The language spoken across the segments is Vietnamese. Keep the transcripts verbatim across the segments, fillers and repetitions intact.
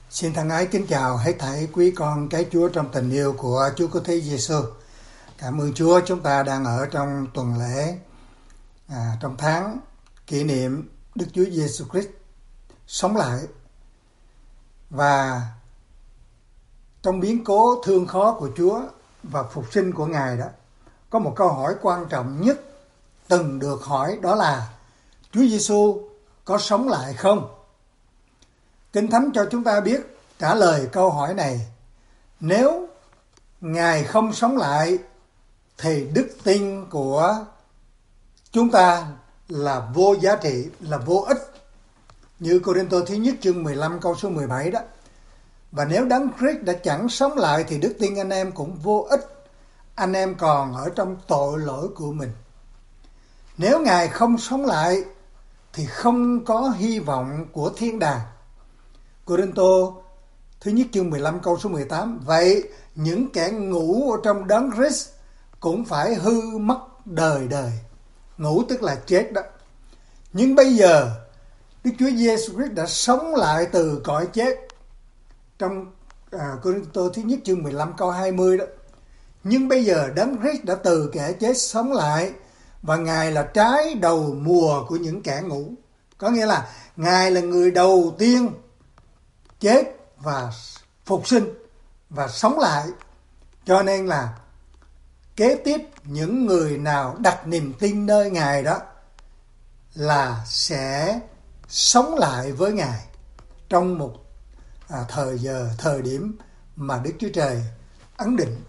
Xin thân ái kính chào hết thảy quý con cái Chúa trong tình yêu của Chúa Cứu Thế Giêsu. Cảm ơn Chúa, chúng ta đang ở trong tuần lễ à, trong tháng kỷ niệm Đức Chúa Giêsu Christ sống lại. Và trong biến cố thương khó của Chúa và phục sinh của Ngài đó, có một câu hỏi quan trọng nhất từng được hỏi, đó là Chúa Giêsu có sống lại không? Kinh Thánh cho chúng ta biết trả lời câu hỏi này: nếu Ngài không sống lại thì đức tin của chúng ta là vô giá trị, là vô ích. Như Cô-rinh-tô thứ nhất chương mười lăm câu số mười bảy đó. Và nếu Đấng Christ đã chẳng sống lại thì đức tin anh em cũng vô ích, anh em còn ở trong tội lỗi của mình. Nếu Ngài không sống lại thì không có hy vọng của thiên đàng. Cô-rinh-tô thứ nhất chương mười lăm câu số mười tám. Vậy những kẻ ngủ ở trong Đấng Christ cũng phải hư mất đời đời. Ngủ tức là chết đó. Nhưng bây giờ Đức Chúa Giêsu Christ đã sống lại từ cõi chết. Trong à, Cô-rinh-tô thứ nhất chương mười lăm câu hai mươi đó. Nhưng bây giờ Đấng Christ đã từ kẻ chết sống lại, và Ngài là trái đầu mùa của những kẻ ngủ. Có nghĩa là Ngài là người đầu tiên chết và phục sinh và sống lại. Cho nên là kế tiếp những người nào đặt niềm tin nơi Ngài đó là sẽ sống lại với Ngài trong một à, thời giờ, thời điểm mà Đức Chúa Trời ấn định.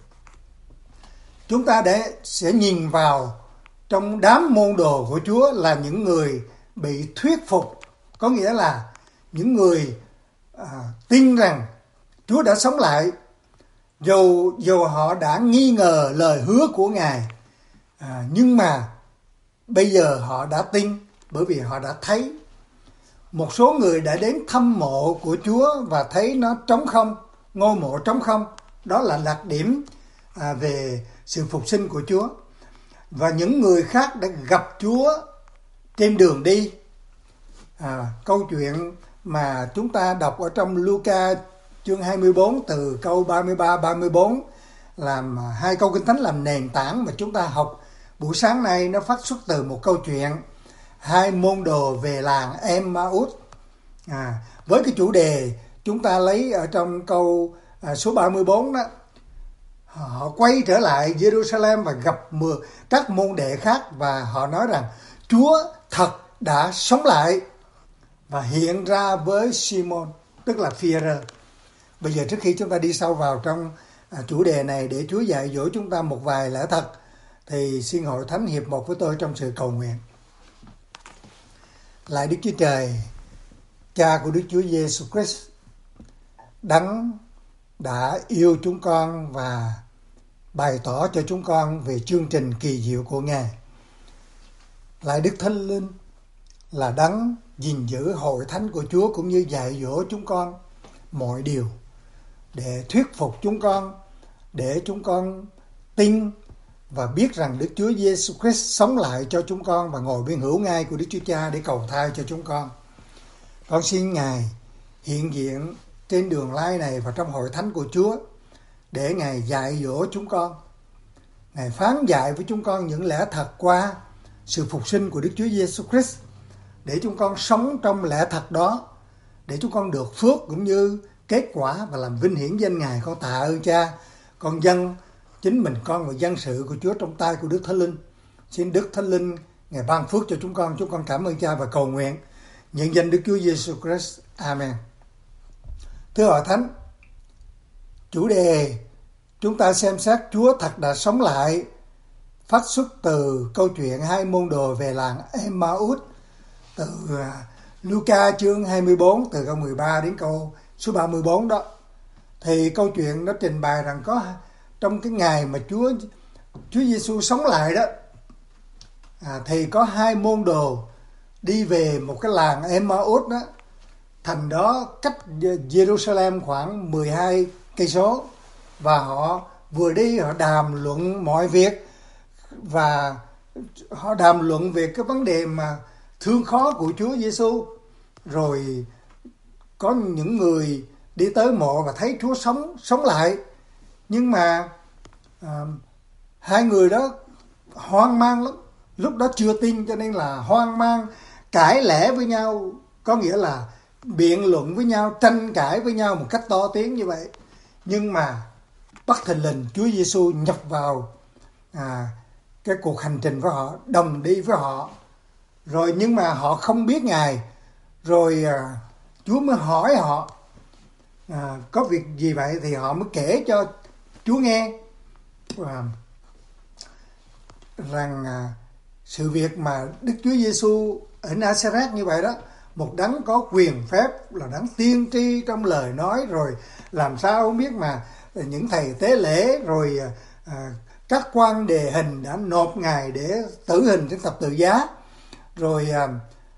Chúng ta để sẽ nhìn vào trong đám môn đồ của Chúa là những người bị thuyết phục, có nghĩa là những người à, tin rằng Chúa đã sống lại, dù dù họ đã nghi ngờ lời hứa của Ngài, à, nhưng mà bây giờ họ đã tin bởi vì họ đã thấy. Một số người đã đến thăm mộ của Chúa và thấy nó trống không, ngôi mộ trống không. Đó là đặc điểm à, về sự phục sinh của Chúa. Và những người khác đã gặp Chúa trên đường đi. À, câu chuyện mà chúng ta đọc ở trong Luca chương hai mươi bốn từ câu ba mươi ba ba mươi bốn, làm hai câu Kinh Thánh làm nền tảng mà chúng ta học buổi sáng nay. Nó phát xuất từ một câu chuyện hai môn đồ về làng Emmaus. À, với cái chủ đề chúng ta lấy ở trong câu à, số ba mươi bốn đó, họ quay trở lại Jerusalem và gặp các môn đệ khác, và họ nói rằng Chúa thật đã sống lại và hiện ra với Simon, tức là Phi-e-rơ. Bây giờ trước khi chúng ta đi sâu vào trong à, chủ đề này để Chúa dạy dỗ chúng ta một vài lẽ thật, thì xin hội thánh hiệp một với tôi trong sự cầu nguyện. Lạy Đức Chúa Trời, Cha của Đức Chúa Giêsu Christ, Đấng đã yêu chúng con và bày tỏ cho chúng con về chương trình kỳ diệu của Ngài. Lạy Đức Thánh Linh là Đấng gìn giữ hội thánh của Chúa, cũng như dạy dỗ chúng con mọi điều để thuyết phục chúng con, để chúng con tin và biết rằng Đức Chúa Giêsu Christ sống lại cho chúng con và ngồi bên hữu ngai của Đức Chúa Cha để cầu thai cho chúng con. Con xin Ngài hiện diện trên đường lai này và trong hội thánh của Chúa, để Ngài dạy dỗ chúng con, Ngài phán dạy với chúng con những lẽ thật qua sự phục sinh của Đức Chúa Giêsu Christ, để chúng con sống trong lẽ thật đó, để chúng con được phước cũng như kết quả và làm vinh hiển danh Ngài. Con tạ ơn Cha, con dâng chính mình con và dân sự của Chúa trong tay của Đức Thánh Linh. Xin Đức Thánh Linh Ngài ban phước cho chúng con. Chúng con cảm ơn Cha và cầu nguyện nhân danh Đức Chúa Giêsu Christ. Amen. Thưa hội thánh, chủ đề chúng ta xem xét Chúa thật đã sống lại phát xuất từ câu chuyện hai môn đồ về làng Emmaus, từ Luca chương hai mươi bốn từ câu mười ba đến câu số ba mươi bốn đó. Thì câu chuyện nó trình bày rằng có trong cái ngày mà Chúa Chúa Giêsu sống lại đó, à, thì có hai môn đồ đi về một cái làng Emmaus đó. Thành đó cách Jerusalem khoảng mười hai cây số, và họ vừa đi họ đàm luận mọi việc, và họ đàm luận về cái vấn đề mà thương khó của Chúa Giêsu. Rồi có những người đi tới mộ và thấy Chúa sống sống lại. Nhưng mà à, hai người đó hoang mang lắm, lúc đó chưa tin cho nên là hoang mang, cãi lẽ với nhau, có nghĩa là biện luận với nhau, tranh cãi với nhau một cách to tiếng như vậy. Nhưng mà bất thình lình Chúa Giêsu nhập vào à, cái cuộc hành trình với họ, đồng đi với họ. Rồi nhưng mà họ không biết Ngài. Rồi à, Chúa mới hỏi họ à, có việc gì vậy, thì họ mới kể cho Chúa nghe à, rằng à, sự việc mà Đức Chúa Giêsu ở Nazareth như vậy đó, một đấng có quyền phép, là đấng tiên tri trong lời nói, rồi làm sao không biết mà những thầy tế lễ rồi à, các quan đề hình đã nộp Ngài để tử hình trên thập tự giá. Rồi à,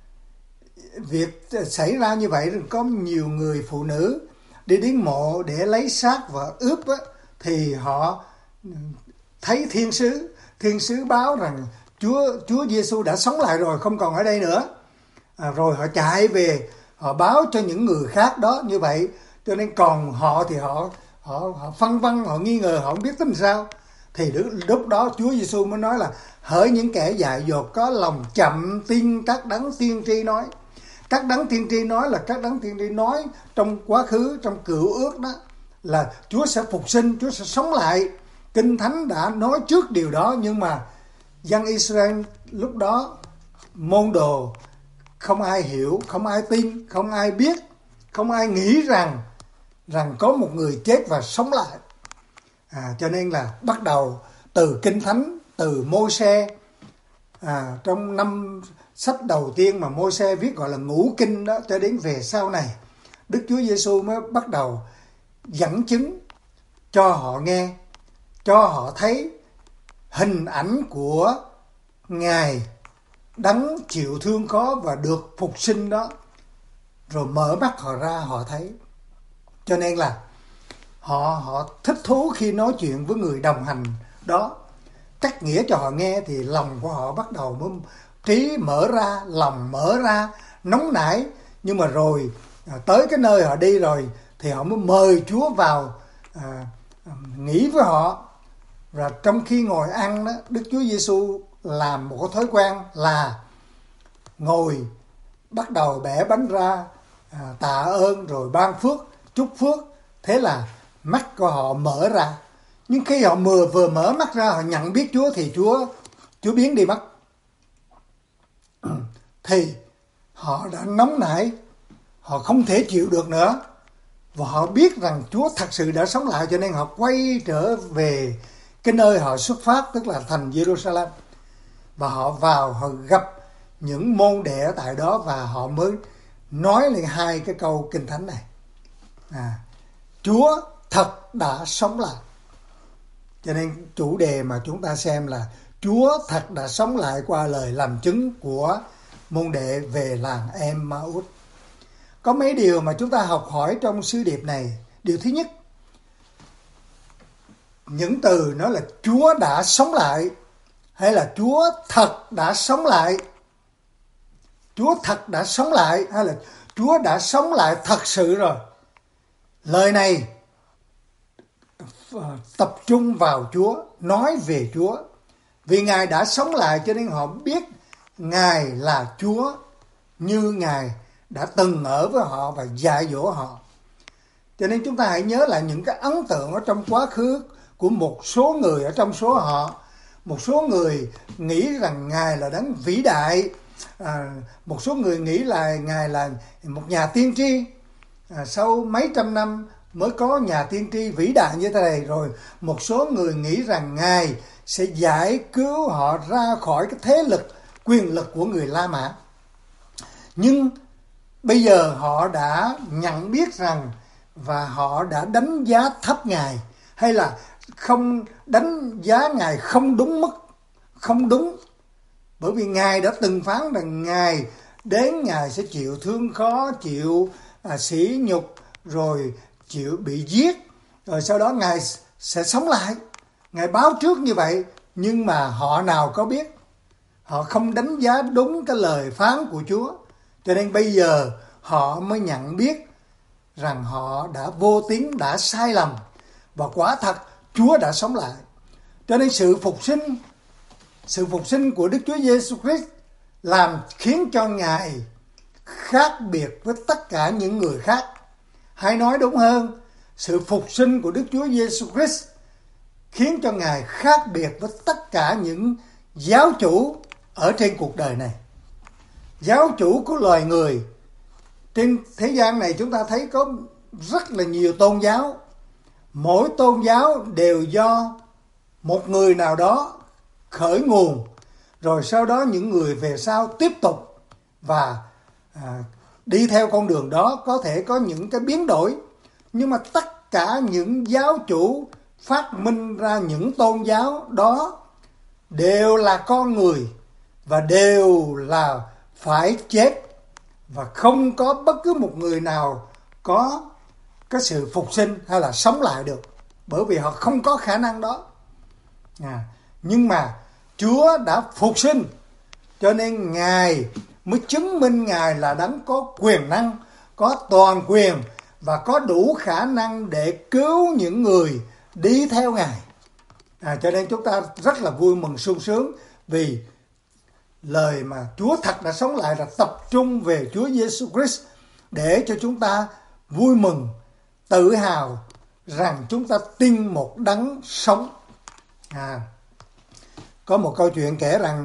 việc xảy ra như vậy, có nhiều người phụ nữ đi đến mộ để lấy xác và ướp á, thì họ thấy thiên sứ, thiên sứ báo rằng Chúa Chúa Giêsu đã sống lại rồi, không còn ở đây nữa. À, rồi họ chạy về, họ báo cho những người khác đó như vậy. Cho nên còn họ thì họ họ họ phân vân, họ nghi ngờ, họ không biết tính sao. Thì lúc đó Chúa Giêsu mới nói là hỡi những kẻ dại dột có lòng chậm tin các đấng tiên tri nói. Các đấng tiên tri nói là các đấng tiên tri nói trong quá khứ, trong cựu ước đó, là Chúa sẽ phục sinh, Chúa sẽ sống lại. Kinh Thánh đã nói trước điều đó, nhưng mà dân Israel lúc đó môn đồ không ai hiểu, không ai tin, không ai biết, không ai nghĩ rằng rằng có một người chết và sống lại. À, cho nên là bắt đầu từ Kinh Thánh, từ Môi-se, à, trong năm sách đầu tiên mà Môi-se viết gọi là ngũ kinh đó, cho đến về sau này Đức Chúa Giêsu mới bắt đầu dẫn chứng cho họ nghe, cho họ thấy hình ảnh của Ngài đấng chịu thương khó và được phục sinh đó, rồi mở mắt họ ra họ thấy. Cho nên là họ họ thích thú khi nói chuyện với người đồng hành đó, cắt nghĩa cho họ nghe, thì lòng của họ bắt đầu mới trí mở ra, lòng mở ra, nóng nảy. Nhưng mà rồi à, tới cái nơi họ đi rồi thì họ mới mời Chúa vào à, nghỉ với họ. Và trong khi ngồi ăn đó, Đức Chúa Giêsu làm một cái thói quen là ngồi bắt đầu bẻ bánh ra, à, tạ ơn rồi ban phước, chúc phước. Thế là mắt của họ mở ra. Nhưng khi họ vừa vừa mở mắt ra, họ nhận biết Chúa thì Chúa Chúa biến đi mất. Thì họ đã nóng nảy, họ không thể chịu được nữa, và họ biết rằng Chúa thật sự đã sống lại. Cho nên họ quay trở về cái nơi họ xuất phát, tức là thành Jerusalem. Và họ vào, họ gặp những môn đệ ở tại đó, và họ mới nói lên hai cái câu Kinh Thánh này. À, Chúa thật đã sống lại. Cho nên chủ đề mà chúng ta xem là Chúa thật đã sống lại qua lời làm chứng của môn đệ về làng Emmaus. Có mấy điều mà chúng ta học hỏi trong sứ điệp này. Điều thứ nhất, những từ nói là Chúa đã sống lại, hay là Chúa thật đã sống lại. Chúa thật đã sống lại, hay là Chúa đã sống lại thật sự rồi. Lời này tập trung vào Chúa, nói về Chúa. Vì Ngài đã sống lại cho nên họ biết Ngài là Chúa, như Ngài đã từng ở với họ và dạy dỗ họ. Cho nên chúng ta hãy nhớ lại những cái ấn tượng ở trong quá khứ của một số người ở trong số họ. Một số người nghĩ rằng Ngài là đấng vĩ đại. À, một số người nghĩ là Ngài là một nhà tiên tri. À, sau mấy trăm năm mới có nhà tiên tri vĩ đại như thế này. Rồi một số người nghĩ rằng Ngài sẽ giải cứu họ ra khỏi cái thế lực, quyền lực của người La Mã. Nhưng bây giờ họ đã nhận biết rằng, và họ đã đánh giá thấp Ngài, hay là không đánh giá Ngài không đúng mức, không đúng. Bởi vì Ngài đã từng phán rằng Ngài đến, Ngài sẽ chịu thương khó, chịu à, sỉ nhục, rồi chịu bị giết, rồi sau đó Ngài sẽ sống lại. Ngài báo trước như vậy, nhưng mà họ nào có biết. Họ không đánh giá đúng cái lời phán của Chúa. Cho nên bây giờ họ mới nhận biết rằng họ đã vô tín, đã sai lầm, và quả thật Chúa đã sống lại. Cho nên sự phục sinh, sự phục sinh của Đức Chúa Giêsu Christ làm khiến cho Ngài khác biệt với tất cả những người khác. Hay nói đúng hơn, sự phục sinh của Đức Chúa Giêsu Christ khiến cho Ngài khác biệt với tất cả những giáo chủ ở trên cuộc đời này. Giáo chủ của loài người. Trên thế gian này chúng ta thấy có rất là nhiều tôn giáo. Mỗi tôn giáo đều do một người nào đó khởi nguồn, rồi sau đó những người về sau tiếp tục và à, đi theo con đường đó, có thể có những cái biến đổi. Nhưng mà tất cả những giáo chủ phát minh ra những tôn giáo đó đều là con người và đều là phải chết, và không có bất cứ một người nào có cái sự phục sinh hay là sống lại được, bởi vì họ không có khả năng đó. À, nhưng mà Chúa đã phục sinh, cho nên Ngài mới chứng minh Ngài là đấng có quyền năng, có toàn quyền và có đủ khả năng để cứu những người đi theo Ngài. À, cho nên chúng ta rất là vui mừng sung sướng vì lời mà Chúa thật đã sống lại là tập trung về Chúa Giêsu Christ, để cho chúng ta vui mừng, tự hào rằng chúng ta tin một đấng sống. À, có một câu chuyện kể rằng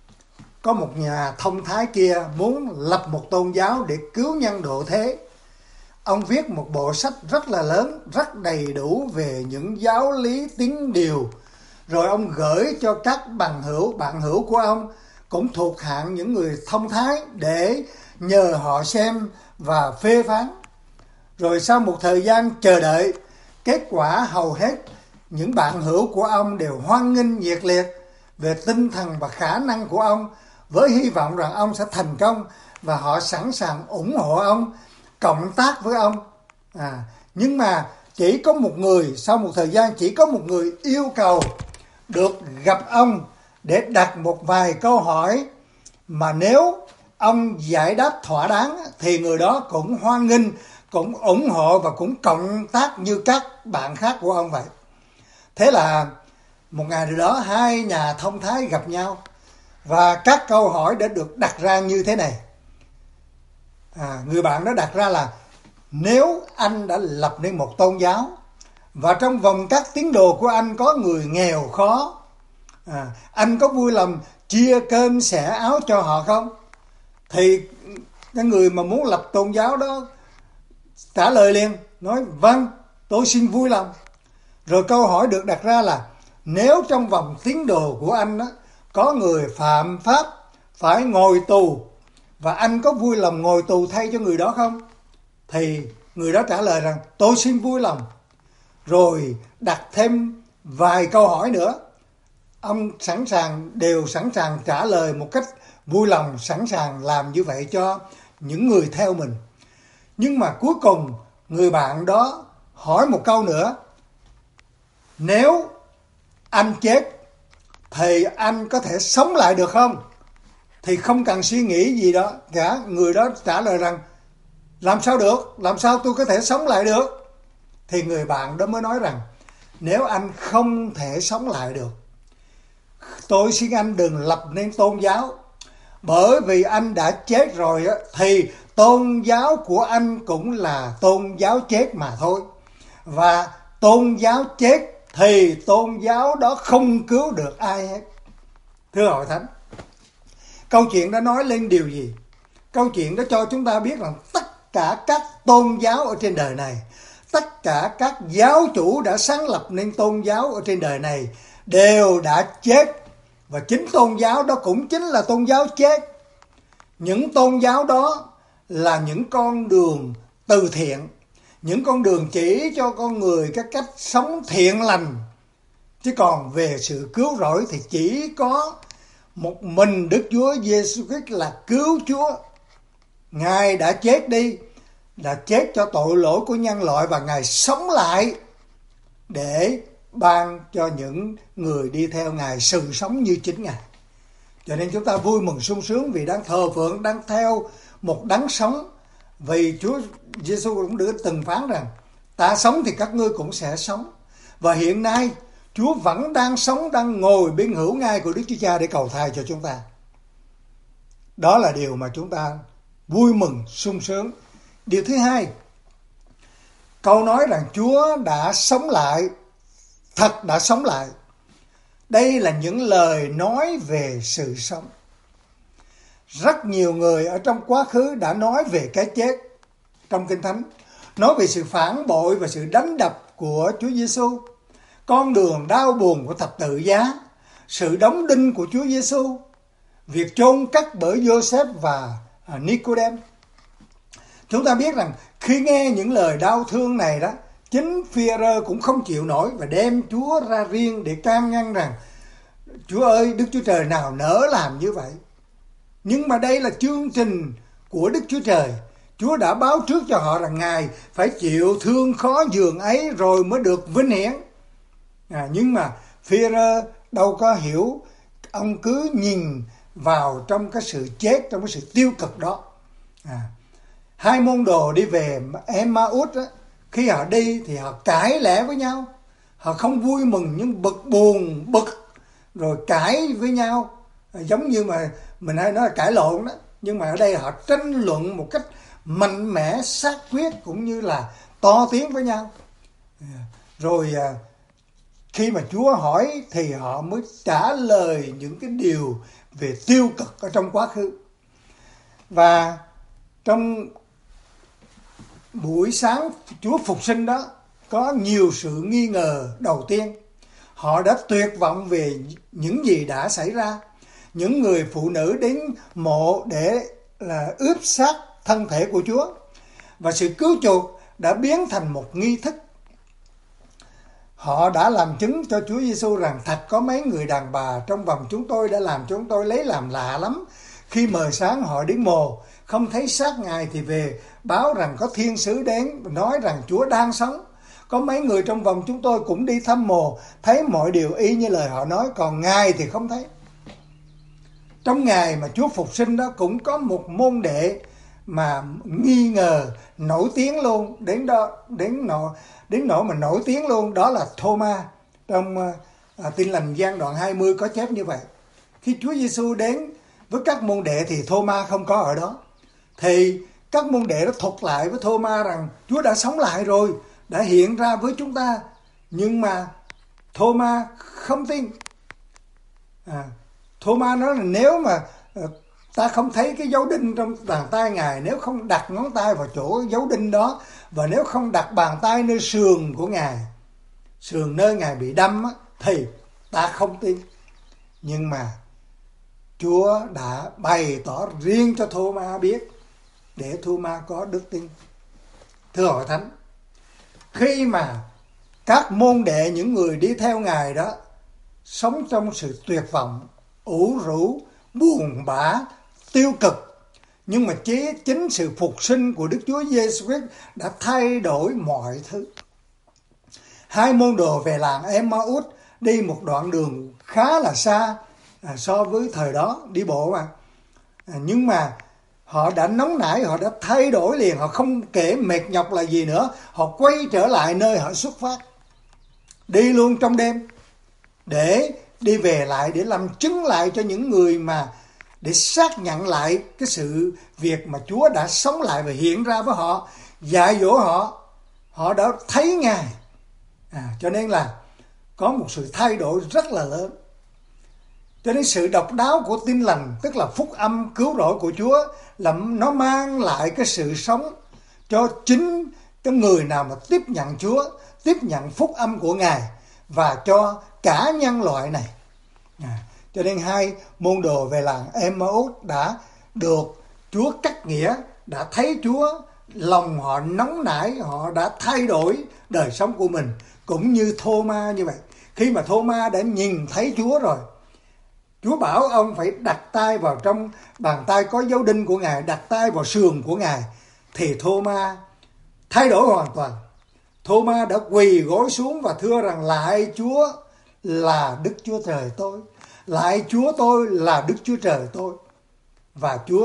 có một nhà thông thái kia muốn lập một tôn giáo để cứu nhân độ thế. Ông viết một bộ sách rất là lớn, rất đầy đủ về những giáo lý tín điều. Rồi ông gửi cho các bằng hữu, bạn hữu của ông cũng thuộc hạng những người thông thái để nhờ họ xem và phê phán. Rồi sau một thời gian chờ đợi, kết quả hầu hết những bạn hữu của ông đều hoan nghênh nhiệt liệt về tinh thần và khả năng của ông, với hy vọng rằng ông sẽ thành công, và họ sẵn sàng ủng hộ ông, cộng tác với ông. À, nhưng mà chỉ có một người, sau một thời gian chỉ có một người yêu cầu được gặp ông để đặt một vài câu hỏi, mà nếu ông giải đáp thỏa đáng thì người đó cũng hoan nghênh, cũng ủng hộ và cũng cộng tác như các bạn khác của ông vậy. Thế là một ngày nào đó hai nhà thông thái gặp nhau, và các câu hỏi đã được đặt ra như thế này. À, người bạn đó đặt ra là: nếu anh đã lập nên một tôn giáo, và trong vòng các tín đồ của anh có người nghèo khó, à, anh có vui lòng chia cơm xẻ áo cho họ không? Thì cái người mà muốn lập tôn giáo đó trả lời liền, nói: vâng, tôi xin vui lòng. Rồi câu hỏi được đặt ra là: nếu trong vòng tín đồ của anh đó, có người phạm pháp phải ngồi tù, và anh có vui lòng ngồi tù thay cho người đó không? Thì người đó trả lời rằng: tôi xin vui lòng. Rồi đặt thêm vài câu hỏi nữa. Ông sẵn sàng, đều sẵn sàng trả lời một cách vui lòng, sẵn sàng làm như vậy cho những người theo mình. Nhưng mà cuối cùng người bạn đó hỏi một câu nữa: nếu anh chết thì anh có thể sống lại được không? Thì không cần suy nghĩ gì đó cả, người đó trả lời rằng: làm sao được, làm sao tôi có thể sống lại được? Thì người bạn đó mới nói rằng: nếu anh không thể sống lại được, tôi xin anh đừng lập nên tôn giáo, bởi vì anh đã chết rồi thì tôn giáo của anh cũng là tôn giáo chết mà thôi. Và tôn giáo chết thì tôn giáo đó không cứu được ai hết. Thưa Hội Thánh, câu chuyện đó nói lên điều gì? Câu chuyện đó cho chúng ta biết rằng tất cả các tôn giáo ở trên đời này, tất cả các giáo chủ đã sáng lập nên tôn giáo ở trên đời này đều đã chết. Và chính tôn giáo đó cũng chính là tôn giáo chết. Những tôn giáo đó là những con đường từ thiện, những con đường chỉ cho con người cái cách sống thiện lành. Chứ còn về sự cứu rỗi thì chỉ có một mình Đức Chúa Giêsu Christ là cứu Chúa. Ngài đã chết đi, đã chết cho tội lỗi của nhân loại, và Ngài sống lại để ban cho những người đi theo Ngài sự sống như chính Ngài. Cho nên chúng ta vui mừng sung sướng vì đang thờ phượng, đang theo một đấng sống, Vì Chúa Giêsu cũng đã từng phán rằng ta sống thì các ngươi cũng sẽ sống. Và hiện nay Chúa vẫn đang sống, đang ngồi bên hữu ngai của Đức Chúa Cha để cầu thay cho chúng ta. Đó là điều mà chúng ta vui mừng, sung sướng. Điều thứ hai, câu nói rằng Chúa đã sống lại, thật đã sống lại. Đây là những lời nói về sự sống. Rất nhiều người ở trong quá khứ đã nói về cái chết trong Kinh Thánh, nói về sự phản bội và sự đánh đập của Chúa Giêsu, con đường đau buồn của thập tự giá, sự đóng đinh của Chúa Giêsu, việc chôn cất bởi Joseph và Nicodem. Chúng ta biết rằng khi nghe những lời đau thương này đó, chính Phi-e-rơ cũng không chịu nổi và đem Chúa ra riêng để can ngăn rằng Chúa ơi, Đức Chúa Trời nào nỡ làm như vậy. Nhưng mà đây là chương trình của Đức Chúa Trời. Chúa đã báo trước cho họ rằng Ngài phải chịu thương khó giường ấy rồi mới được vinh hiển. À, nhưng mà Phi-e-rơ đâu có hiểu, ông cứ nhìn vào trong cái sự chết, trong cái sự tiêu cực đó. À, hai môn đồ đi về Emmaus á, khi họ đi thì họ cãi lẽ với nhau. Họ không vui mừng nhưng bực buồn, bực rồi cãi với nhau. À, giống như mà mình hay nói là cãi lộn đó. Nhưng mà ở đây họ tranh luận một cách mạnh mẽ, xác quyết cũng như là to tiếng với nhau. À, rồi à, khi mà Chúa hỏi thì họ mới trả lời những cái điều về tiêu cực ở trong quá khứ. Và trong buổi sáng Chúa phục sinh đó, có nhiều sự nghi ngờ đầu tiên. Họ đã tuyệt vọng về những gì đã xảy ra. Những người phụ nữ đến mộ để là ướp xác thân thể của Chúa. Và sự cứu chuộc đã biến thành một nghi thức. Họ đã làm chứng cho Chúa Giêsu rằng thật có mấy người đàn bà trong vòng chúng tôi đã làm cho chúng tôi lấy làm lạ lắm. Khi mờ sáng họ đến mồ, không thấy xác Ngài thì về báo rằng có thiên sứ đến nói rằng Chúa đang sống. Có mấy người trong vòng chúng tôi cũng đi thăm mồ, thấy mọi điều y như lời họ nói, còn Ngài thì không thấy. Trong ngày mà Chúa phục sinh đó cũng có một môn đệ mà nghi ngờ nổi tiếng luôn, đến đó đến nỗi đến nỗi mà nổi tiếng luôn, đó là Thô-ma. Trong à, Tin lành Giăng đoạn hai mươi có chép như vậy. Khi Chúa Giêsu đến với các môn đệ thì Thô-ma không có ở đó. Thì các môn đệ đó thuật lại với Thô-ma rằng Chúa đã sống lại rồi, đã hiện ra với chúng ta. Nhưng mà Thô-ma không tin. À, Thô-ma nói là nếu mà ta không thấy cái dấu đinh trong bàn tay Ngài, nếu không đặt ngón tay vào chỗ dấu đinh đó, và nếu không đặt bàn tay nơi sườn của Ngài, sườn nơi Ngài bị đâm á, thì ta không tin. Nhưng mà Chúa đã bày tỏ riêng cho Thô-ma biết để Thô-ma có đức tin. Thưa Hội Thánh, khi mà các môn đệ, những người đi theo Ngài đó, sống trong sự tuyệt vọng, ủ rũ, buồn bã, tiêu cực, nhưng mà chỉ chính sự phục sinh của Đức Chúa Giêsu Christ đã thay đổi mọi thứ. Hai môn đồ về làng Emmaus đi một đoạn đường khá là xa à, so với thời đó đi bộ mà. À, nhưng mà họ đã nóng nảy, họ đã thay đổi liền, họ không kể mệt nhọc là gì nữa, họ quay trở lại nơi họ xuất phát, đi luôn trong đêm để đi về lại, để làm chứng lại cho những người mà để xác nhận lại cái sự việc mà Chúa đã sống lại và hiện ra với họ, dạy dỗ họ, họ đã thấy Ngài. À, cho nên là có một sự thay đổi rất là lớn. Cho nên sự độc đáo của Tin lành, tức là phúc âm cứu rỗi của Chúa, là nó mang lại cái sự sống cho chính cái người nào mà tiếp nhận Chúa, tiếp nhận phúc âm của Ngài, và cho cả nhân loại này. À, cho nên hai môn đồ về làng Emmaus đã được Chúa cắt nghĩa, đã thấy Chúa, lòng họ nóng nảy, họ đã thay đổi đời sống của mình. Cũng như Thô-ma như vậy. Khi mà Thô-ma đã nhìn thấy Chúa rồi, Chúa bảo ông phải đặt tay vào trong bàn tay có dấu đinh của Ngài, đặt tay vào sườn của Ngài, thì Thô-ma thay đổi hoàn toàn. Thô-ma đã quỳ gối xuống và thưa rằng lạy Chúa là Đức Chúa Trời tôi, lạy Chúa tôi là Đức Chúa Trời tôi. Và Chúa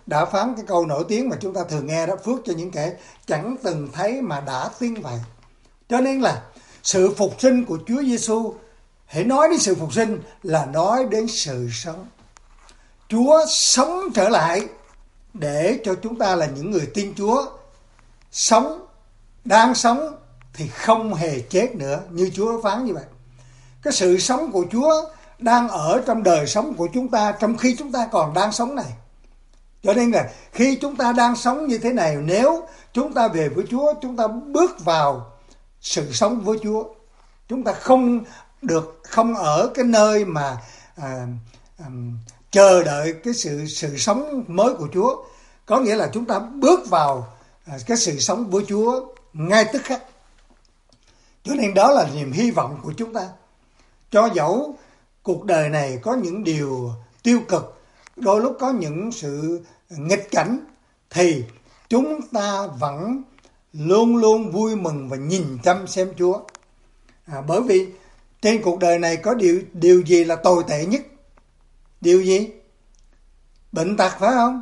đã phán cái câu nổi tiếng mà chúng ta thường nghe đó: phước cho những kẻ chẳng từng thấy mà đã tin vậy. Cho nên là sự phục sinh của Chúa Giêsu, hãy nói đến sự phục sinh là nói đến sự sống. Chúa sống trở lại để cho chúng ta là những người tin Chúa sống, đang sống thì không hề chết nữa, như Chúa phán như vậy. Cái sự sống của Chúa đang ở trong đời sống của chúng ta trong khi chúng ta còn đang sống này. Cho nên là khi chúng ta đang sống như thế này, nếu chúng ta về với Chúa, chúng ta bước vào sự sống với Chúa. Chúng ta không được không ở cái nơi mà à, à, chờ đợi cái sự sự sống mới của Chúa. Có nghĩa là chúng ta bước vào à, cái sự sống với Chúa ngay tức khắc. Cho nên đó là niềm hy vọng của chúng ta. Cho dẫu cuộc đời này có những điều tiêu cực, đôi lúc có những sự nghịch cảnh, thì chúng ta vẫn luôn luôn vui mừng và nhìn chăm xem Chúa. À, bởi vì trên cuộc đời này có điều, điều gì là tồi tệ nhất? Điều gì? Bệnh tật, phải không?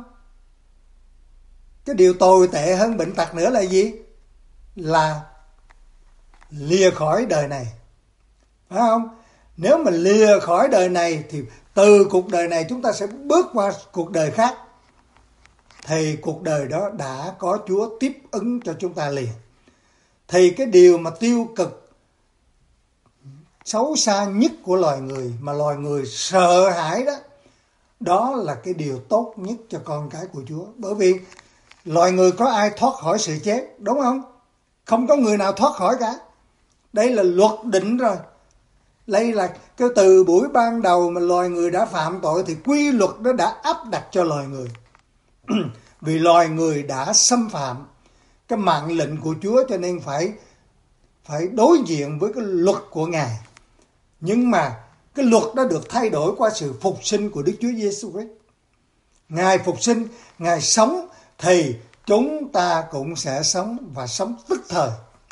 Cái điều tồi tệ hơn bệnh tật nữa là gì? Là lìa khỏi đời này, phải không? Nếu mà lìa khỏi đời này thì từ cuộc đời này chúng ta sẽ bước qua cuộc đời khác, thì cuộc đời đó đã có Chúa tiếp ứng cho chúng ta liền. Thì cái điều mà tiêu cực, xấu xa nhất của loài người, mà loài người sợ hãi đó, đó là cái điều tốt nhất cho con cái của Chúa. Bởi vì loài người có ai thoát khỏi sự chết, đúng không? Không có người nào thoát khỏi cả. Đây là luật định rồi. Đây là cái từ buổi ban đầu mà loài người đã phạm tội thì quy luật đó đã áp đặt cho loài người. Vì loài người đã xâm phạm cái mạng lệnh của Chúa, cho nên phải phải đối diện với cái luật của Ngài. Nhưng mà cái luật đó được thay đổi qua sự phục sinh của Đức Chúa Giêsu Christ. Ngài phục sinh, Ngài sống thì chúng ta cũng sẽ sống và sống tức thời.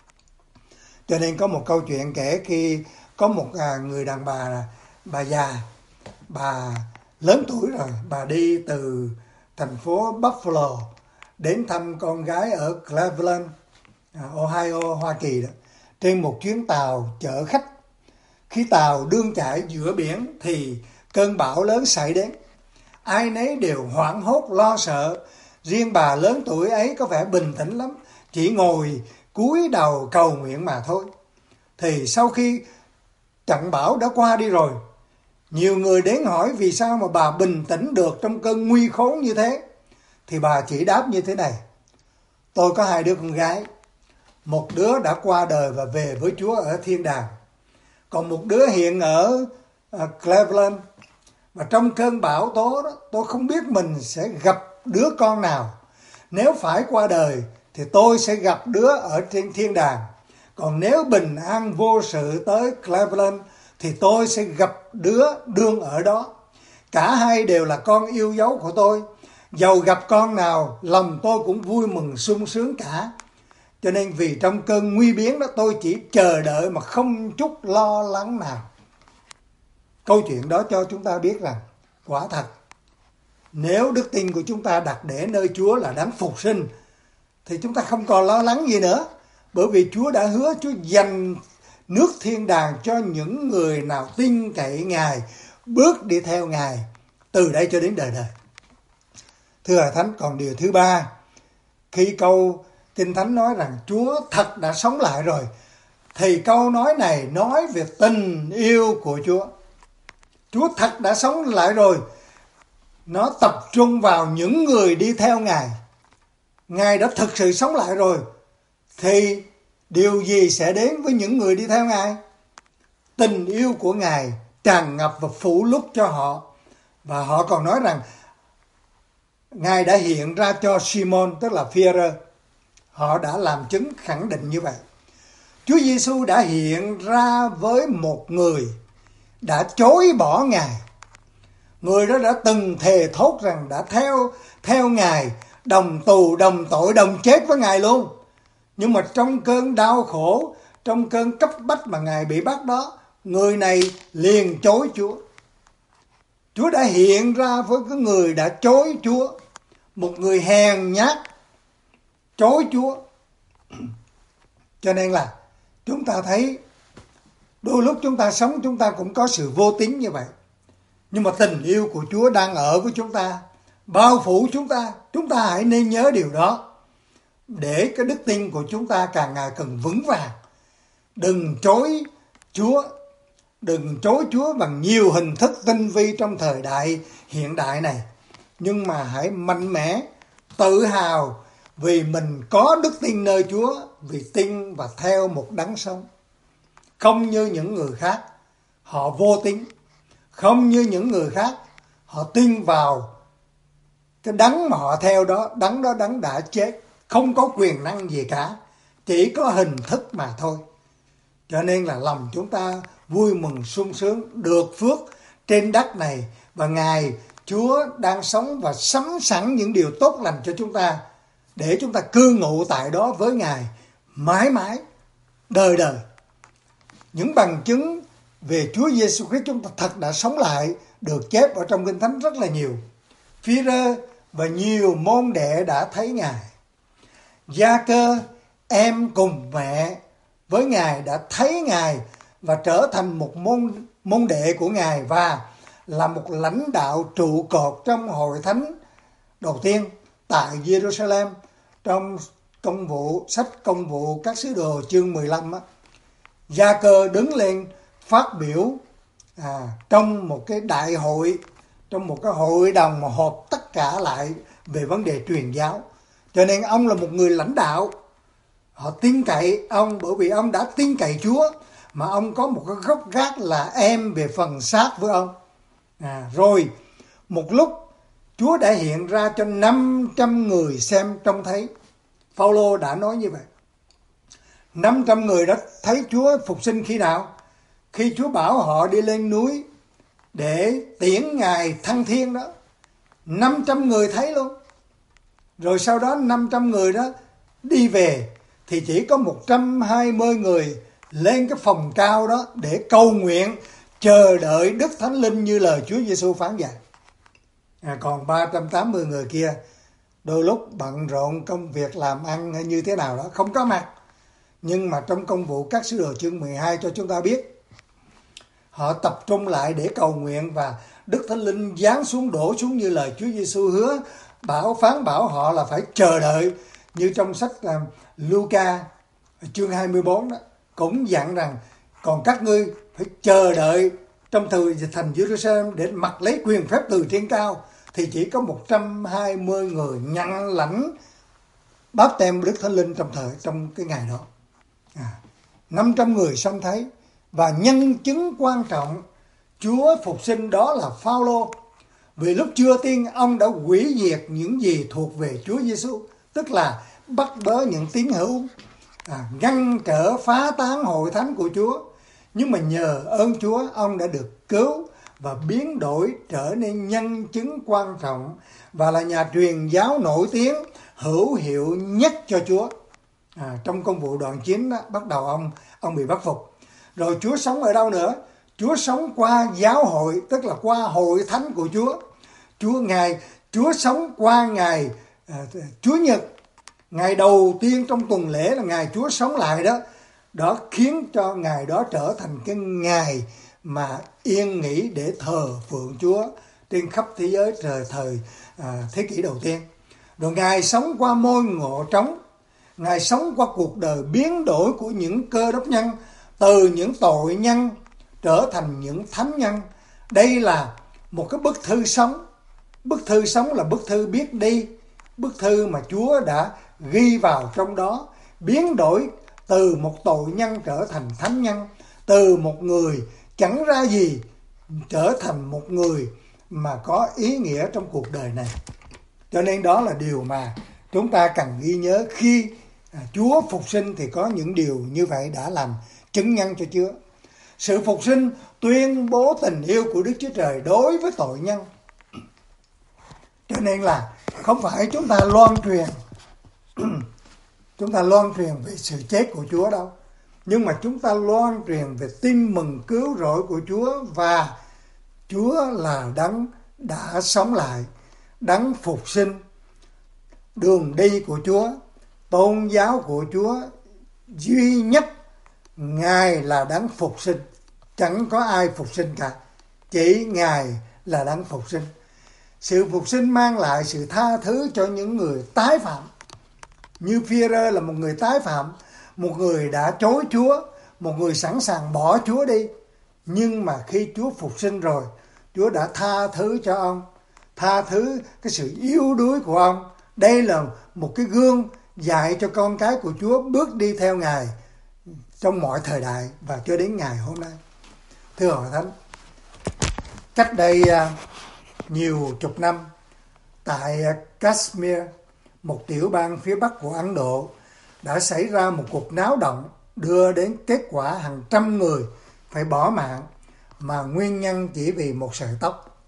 Cho nên có một câu chuyện kể khi có một người đàn bà, bà già, bà lớn tuổi rồi, bà đi từ thành phố Buffalo đến thăm con gái ở Cleveland, Ohio, Hoa Kỳ đó, trên một chuyến tàu chở khách. Khi tàu đương chạy giữa biển thì cơn bão lớn xảy đến. Ai nấy đều hoảng hốt lo sợ. Riêng bà lớn tuổi ấy có vẻ bình tĩnh lắm, chỉ ngồi cúi đầu cầu nguyện mà thôi. Thì sau khi trận bão đã qua đi rồi, nhiều người đến hỏi vì sao mà bà bình tĩnh được trong cơn nguy khốn như thế. Thì bà chỉ đáp như thế này: tôi có hai đứa con gái. Một đứa đã qua đời và về với Chúa ở thiên đàng, còn một đứa hiện ở uh, Cleveland. Và trong cơn bão tố đó, tôi không biết mình sẽ gặp đứa con nào. Nếu phải qua đời thì tôi sẽ gặp đứa ở trên thiên đàng. Còn nếu bình an vô sự tới Cleveland thì tôi sẽ gặp đứa đương ở đó. Cả hai đều là con yêu dấu của tôi. Dầu gặp con nào, lòng tôi cũng vui mừng sung sướng cả. Cho nên vì trong cơn nguy biến đó, tôi chỉ chờ đợi mà không chút lo lắng nào. Câu chuyện đó cho chúng ta biết rằng quả thật, nếu đức tin của chúng ta đặt để nơi Chúa là đấng phục sinh thì chúng ta không còn lo lắng gì nữa. Bởi vì Chúa đã hứa Chúa dành nước thiên đàng cho những người nào tin cậy Ngài, bước đi theo Ngài từ đây cho đến đời đời. Thưa Hội Thánh, còn điều thứ ba, khi câu Kinh Thánh nói rằng Chúa thật đã sống lại rồi, thì câu nói này nói về tình yêu của Chúa. Chúa thật đã sống lại rồi, nó tập trung vào những người đi theo Ngài. Ngài đã thực sự sống lại rồi, thì điều gì sẽ đến với những người đi theo Ngài? Tình yêu của Ngài tràn ngập và phủ lúc cho họ. Và họ còn nói rằng Ngài đã hiện ra cho Simon, tức là Phi-e-rơ. Họ đã làm chứng khẳng định như vậy. Chúa Giêsu đã hiện ra với một người đã chối bỏ Ngài. Người đó đã từng thề thốt rằng đã theo theo Ngài, đồng tù, đồng tội, đồng chết với Ngài luôn. Nhưng mà trong cơn đau khổ, trong cơn cấp bách mà Ngài bị bắt đó, người này liền chối Chúa. Chúa đã hiện ra với cái người đã chối Chúa một người hèn nhát, chối Chúa. Cho nên là chúng ta thấy đôi lúc chúng ta sống chúng ta cũng có sự vô tín như vậy. Nhưng mà tình yêu của Chúa đang ở với chúng ta, bao phủ chúng ta. Chúng ta hãy nên nhớ điều đó, để cái đức tin của chúng ta càng ngày càng vững vàng. Đừng chối Chúa, đừng chối Chúa bằng nhiều hình thức tinh vi trong thời đại hiện đại này. Nhưng mà hãy mạnh mẽ, tự hào vì mình có đức tin nơi Chúa, vì tin và theo một đấng sống. Không như những người khác, họ vô tín. Không như những người khác, họ tin vào cái đấng mà họ theo đó, đấng đó đấng đã chết, không có quyền năng gì cả, chỉ có hình thức mà thôi. Cho nên là lòng chúng ta vui mừng sung sướng được phước trên đất này, và Ngài Chúa đang sống và sắm sẵn những điều tốt lành cho chúng ta, để chúng ta cư ngụ tại đó với Ngài mãi mãi, đời đời. Những bằng chứng về Chúa Giêsu Christ chúng ta thật đã sống lại được chép ở trong Kinh Thánh rất là nhiều. Phi-rơ và nhiều môn đệ đã thấy Ngài. Gia-cơ, em cùng mẹ với Ngài đã thấy Ngài và trở thành một môn môn đệ của Ngài, và là một lãnh đạo trụ cột trong hội thánh đầu tiên tại Jerusalem. Trong công vụ sách Công vụ các sứ đồ chương mười lăm á, Gia-cơ đứng lên phát biểu à, trong một cái đại hội, trong một cái hội đồng mà họp tất cả lại về vấn đề truyền giáo. Cho nên ông là một người lãnh đạo. Họ tin cậy ông bởi vì ông đã tin cậy Chúa, mà ông có một cái gốc gác là em về phần xác với ông. À, rồi một lúc Chúa đã hiện ra cho năm trăm người xem trông thấy. Phaolô đã nói như vậy. năm trăm người đã thấy Chúa phục sinh khi nào? Khi Chúa bảo họ đi lên núi để tiễn Ngài thăng thiên đó. năm trăm người thấy luôn. Rồi sau đó năm trăm người đó đi về, thì chỉ có một trăm hai mươi người lên cái phòng cao đó để cầu nguyện, chờ đợi Đức Thánh Linh như lời Chúa Giêsu phán dạy. À, còn ba trăm tám mươi người kia đôi lúc bận rộn công việc làm ăn hay như thế nào đó, không có mặt. Nhưng mà trong Công vụ các sứ đồ chương mười hai cho chúng ta biết, họ tập trung lại để cầu nguyện, và Đức Thánh Linh giáng xuống đổ xuống như lời Chúa Giêsu hứa, bảo phán bảo họ là phải chờ đợi. Như trong sách uh, Luca chương hai mươi bốn đó, cũng dặn rằng còn các ngươi phải chờ đợi trong thời thành Jerusalem để mặc lấy quyền phép từ trên cao. Thì chỉ có một trăm hai mươi người nhận lãnh báp têm Đức Thánh Linh trong thời trong cái ngày đó. À, năm trăm người xong thấy, và nhân chứng quan trọng Chúa phục sinh đó là Phaolô. Vì lúc chưa tin, ông đã hủy diệt những gì thuộc về Chúa Giêsu, tức là bắt bớ những tín hữu, à, ngăn trở phá tán hội thánh của Chúa. Nhưng mà nhờ ơn Chúa, ông đã được cứu và biến đổi trở nên nhân chứng quan trọng, và là nhà truyền giáo nổi tiếng hữu hiệu nhất cho Chúa. À, trong Công vụ đoạn chín đó, bắt đầu ông ông bị bắt phục. Rồi Chúa sống ở đâu nữa? Chúa sống qua giáo hội, tức là qua hội thánh của Chúa. Chúa Ngài Chúa sống qua ngày à, Chúa Nhật, ngày đầu tiên trong tuần lễ là ngày Chúa sống lại đó. Đó khiến cho ngày đó trở thành cái ngày mà yên nghỉ để thờ phượng Chúa trên khắp thế giới thời thời à, thế kỷ đầu tiên. Rồi Ngài sống qua môi ngộ trống, Ngài sống qua cuộc đời biến đổi của những cơ đốc nhân, từ những tội nhân trở thành những thánh nhân. Đây là một cái bức thư sống. Bức thư sống là bức thư biết đi, bức thư mà Chúa đã ghi vào trong đó, biến đổi từ một tội nhân trở thành thánh nhân, từ một người chẳng ra gì trở thành một người mà có ý nghĩa trong cuộc đời này. Cho nên đó là điều mà chúng ta cần ghi nhớ khi Chúa phục sinh, thì có những điều như vậy đã làm chứng nhân cho Chúa. Sự phục sinh tuyên bố tình yêu của Đức Chúa Trời đối với tội nhân. Cho nên là không phải chúng ta loan truyền chúng ta loan truyền về sự chết của Chúa đâu, nhưng mà chúng ta loan truyền về tin mừng cứu rỗi của Chúa, và Chúa là đấng đã sống lại, đấng phục sinh, đường đi của Chúa, tôn giáo của Chúa duy nhất, Ngài là đấng phục sinh. Chẳng có ai phục sinh cả, chỉ Ngài là đấng phục sinh. Sự phục sinh mang lại sự tha thứ cho những người tái phạm. Như Phi-e-rơ là một người tái phạm, một người đã chối Chúa, một người sẵn sàng bỏ Chúa đi. Nhưng mà khi Chúa phục sinh rồi, Chúa đã tha thứ cho ông, tha thứ cái sự yếu đuối của ông. Đây là một cái gương dạy cho con cái của Chúa bước đi theo Ngài trong mọi thời đại và cho đến ngày hôm nay. Thưa Hội Thánh, cách đây nhiều chục năm, tại Kashmir, một tiểu bang phía bắc của Ấn Độ, đã xảy ra một cuộc náo động đưa đến kết quả hàng trăm người phải bỏ mạng, mà nguyên nhân chỉ vì một sợi tóc.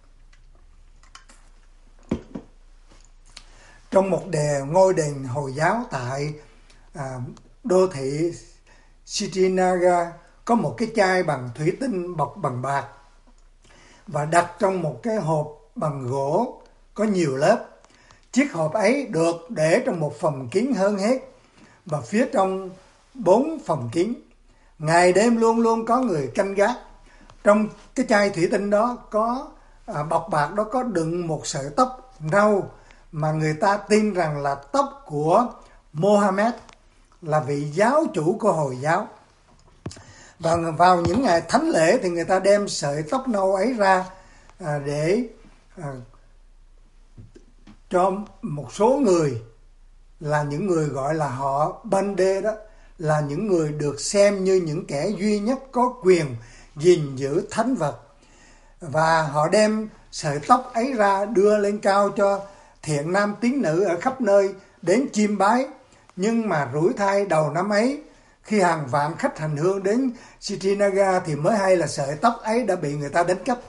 Trong một đề, ngôi đền Hồi giáo tại à, đô thị Srinagar, có một cái chai bằng thủy tinh bọc bằng bạc và đặt trong một cái hộp bằng gỗ có nhiều lớp. Chiếc hộp ấy được để trong một phòng kín hơn hết, và phía trong bốn phòng kín, ngày đêm luôn luôn có người canh gác. Trong cái chai thủy tinh đó có à, bọc bạc đó có đựng một sợi tóc nâu mà người ta tin rằng là tóc của Mohammed, là vị giáo chủ của Hồi giáo. Và vào những ngày thánh lễ thì người ta đem sợi tóc nâu ấy ra à, để à, cho một số người, là những người gọi là họ Bande đó, là những người được xem như những kẻ duy nhất có quyền gìn giữ thánh vật. Và họ đem sợi tóc ấy ra đưa lên cao cho thiện nam tín nữ ở khắp nơi đến chiêm bái. Nhưng mà rủi thai đầu năm ấy, khi hàng vạn khách hành hương đến Srinagar thì mới hay là sợi tóc ấy đã bị người ta đánh cắp.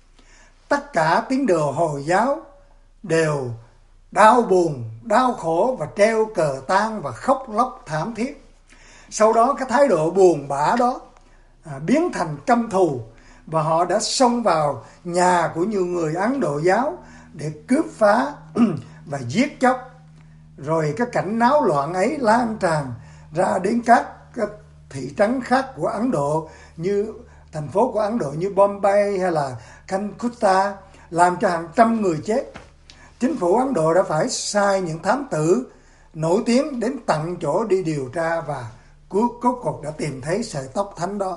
Tất cả tín đồ Hồi giáo đều đau buồn, đau khổ và treo cờ tang và khóc lóc thảm thiết. Sau đó cái thái độ buồn bã đó à, biến thành căm thù, và họ đã xông vào nhà của nhiều người Ấn Độ giáo để cướp phá và giết chóc. Rồi cái cảnh náo loạn ấy lan tràn ra đến các, các thị trấn khác của Ấn Độ, như thành phố của Ấn Độ như Bombay hay là Calcutta, làm cho hàng trăm người chết. Chính phủ Ấn Độ đã phải sai những thám tử nổi tiếng đến tận chỗ đi điều tra, và cuối cuối cùng đã tìm thấy sợi tóc thánh đó.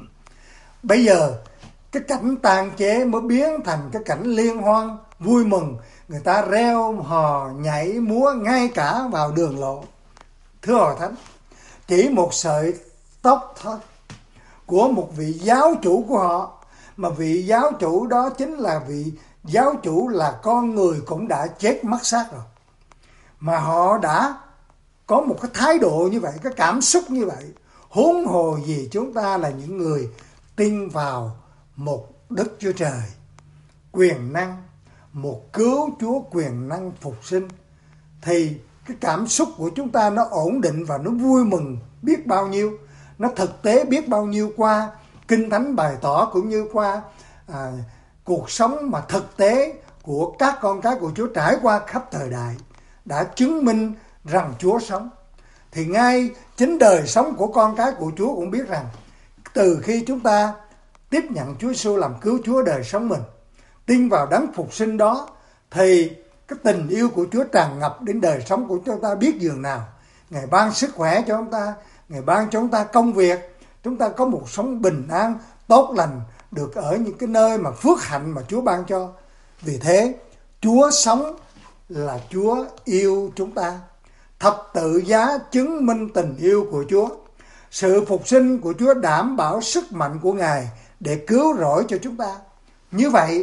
Bây giờ cái cảnh tàn chế mới biến thành cái cảnh liên hoan vui mừng, người ta reo hò nhảy múa ngay cả vào đường lộ. Thưa Hội Thánh, chỉ một sợi tóc thôi của một vị giáo chủ của họ, mà vị giáo chủ đó chính là vị giáo chủ là con người cũng đã chết mất xác rồi, mà họ đã có một cái thái độ như vậy, cái cảm xúc như vậy. Huống hồ gì chúng ta là những người tin vào một Đức Chúa Trời quyền năng, một cứu Chúa quyền năng phục sinh, thì cái cảm xúc của chúng ta nó ổn định và nó vui mừng biết bao nhiêu, nó thực tế biết bao nhiêu qua Kinh Thánh bày tỏ, cũng như qua à, cuộc sống mà thực tế của các con cái của Chúa trải qua khắp thời đại đã chứng minh rằng Chúa sống. Thì ngay chính đời sống của con cái của Chúa cũng biết rằng từ khi chúng ta tiếp nhận Chúa Giêsu làm cứu Chúa đời sống mình, tin vào đấng phục sinh đó, thì cái tình yêu của Chúa tràn ngập đến đời sống của chúng ta biết dường nào. Ngài ban sức khỏe cho chúng ta, Ngài ban cho chúng ta công việc, chúng ta có một sống bình an, tốt lành, được ở những cái nơi mà phước hạnh mà Chúa ban cho. Vì thế, Chúa sống là Chúa yêu chúng ta. Thập tự giá chứng minh tình yêu của Chúa. Sự phục sinh của Chúa đảm bảo sức mạnh của Ngài để cứu rỗi cho chúng ta. Như vậy,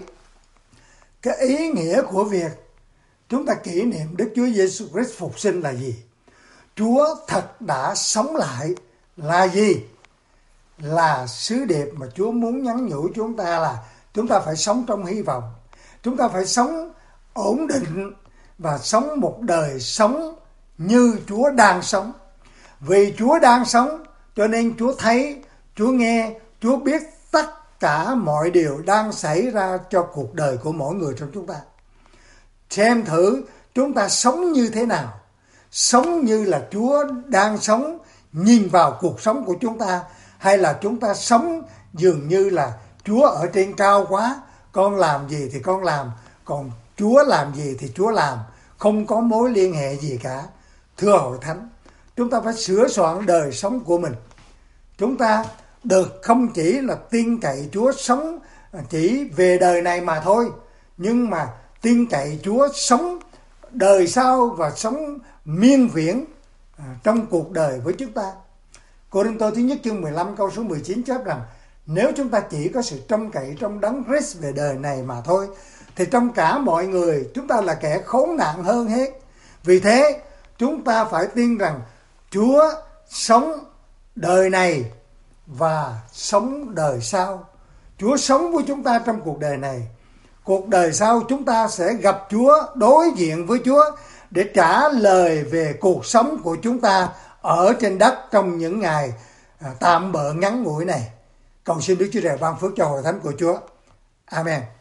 cái ý nghĩa của việc chúng ta kỷ niệm Đức Chúa Giêsu Christ phục sinh là gì? Chúa thật đã sống lại là gì? Là sứ điệp mà Chúa muốn nhắn nhủ chúng ta là chúng ta phải sống trong hy vọng. Chúng ta phải sống ổn định và sống một đời sống như Chúa đang sống. Vì Chúa đang sống cho nên Chúa thấy, Chúa nghe, Chúa biết tất cả mọi điều đang xảy ra cho cuộc đời của mỗi người trong chúng ta. Xem thử chúng ta sống như thế nào sống như là Chúa đang sống, nhìn vào cuộc sống của chúng ta, hay là chúng ta sống dường như là Chúa ở trên cao quá, con làm gì thì con làm, còn Chúa làm gì thì Chúa làm, không có mối liên hệ gì cả. Thưa hội thánh, chúng ta phải sửa soạn đời sống của mình. Chúng ta được không chỉ là tin cậy Chúa sống chỉ về đời này mà thôi, nhưng mà tin cậy Chúa sống đời sau và sống miên viễn trong cuộc đời với chúng ta. Cô-rinh-tô thứ nhất chương mười lăm câu số mười chín chép rằng nếu chúng ta chỉ có sự trông cậy trong Đấng Christ về đời này mà thôi, thì trong cả mọi người chúng ta là kẻ khốn nạn hơn hết. Vì thế chúng ta phải tin rằng Chúa sống đời này và sống đời sau. Chúa sống với chúng ta trong cuộc đời này. Cuộc đời sau chúng ta sẽ gặp Chúa, đối diện với Chúa để trả lời về cuộc sống của chúng ta ở trên đất trong những ngày tạm bợ ngắn ngủi này. Cầu xin Đức Chúa Trời ban phước cho hội thánh của Chúa. Amen.